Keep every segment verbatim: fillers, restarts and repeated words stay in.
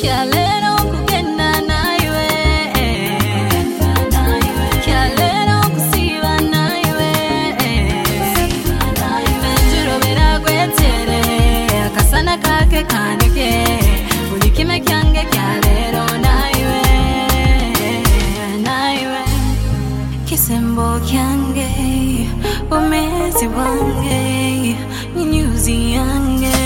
kyalero kugenda naiwe kyalero kusiba naiwe enjuro beragwetere akasana kake kanyuke buli kime kyange kyalero naiwe naiwe kisembo kyange umezi wange nyuzi yange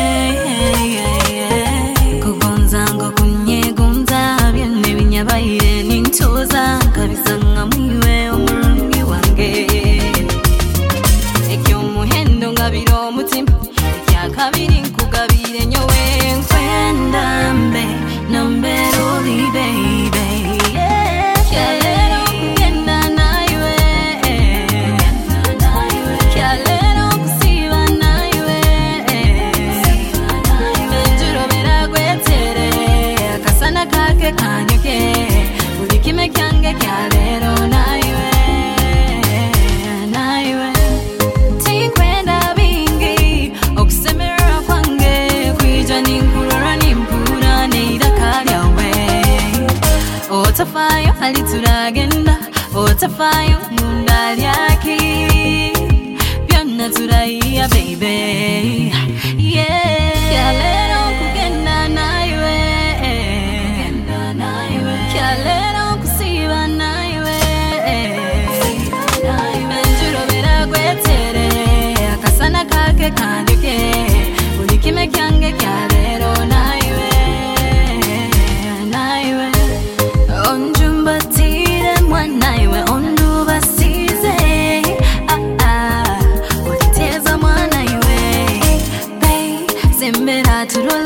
kugonza ngo kunyegonza byenne binyabaire nintoza kabisanga mwiwe omulungi wange ekyo muhendo ngabiro omutima ekyakabiri nkugabire nyowe nkwenda mbe nambe roli baby kyalero kugenda naiwe kyalero kusiba naiwe enjuro beragwetere akasana kake kanyuke buli kime kyange kyalero naiwe naiwe tinkwenda bingi okusemerera kwange kwija ninkurora nimpura neiraka lyawe otafayo alituragenda otafayo munda lyaki byonna turaiya baby yeah kyalero kugenda naiwe kyalero kusiba naiwe enjuro beragwetere akasana kake kanyuke buli kime kyange kyalero naiwe naiwe onjumbatire mwanaiwe ondubasize ah ah utiteza mwanaiwe bay sembera turole